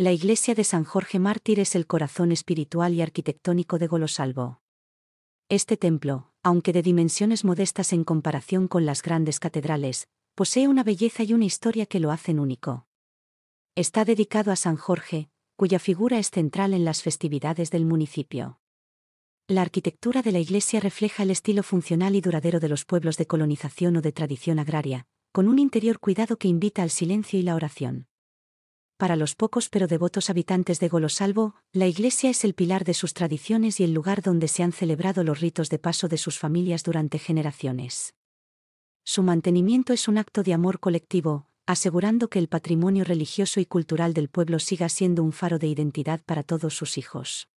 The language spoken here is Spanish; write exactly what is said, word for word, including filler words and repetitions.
La iglesia de San Jorge Mártir es el corazón espiritual y arquitectónico de Golosalvo. Este templo, aunque de dimensiones modestas en comparación con las grandes catedrales, posee una belleza y una historia que lo hacen único. Está dedicado a San Jorge, cuya figura es central en las festividades del municipio. La arquitectura de la iglesia refleja el estilo funcional y duradero de los pueblos de colonización o de tradición agraria, con un interior cuidado que invita al silencio y la oración. Para los pocos pero devotos habitantes de Golosalvo, la iglesia es el pilar de sus tradiciones y el lugar donde se han celebrado los ritos de paso de sus familias durante generaciones. Su mantenimiento es un acto de amor colectivo, asegurando que el patrimonio religioso y cultural del pueblo siga siendo un faro de identidad para todos sus hijos.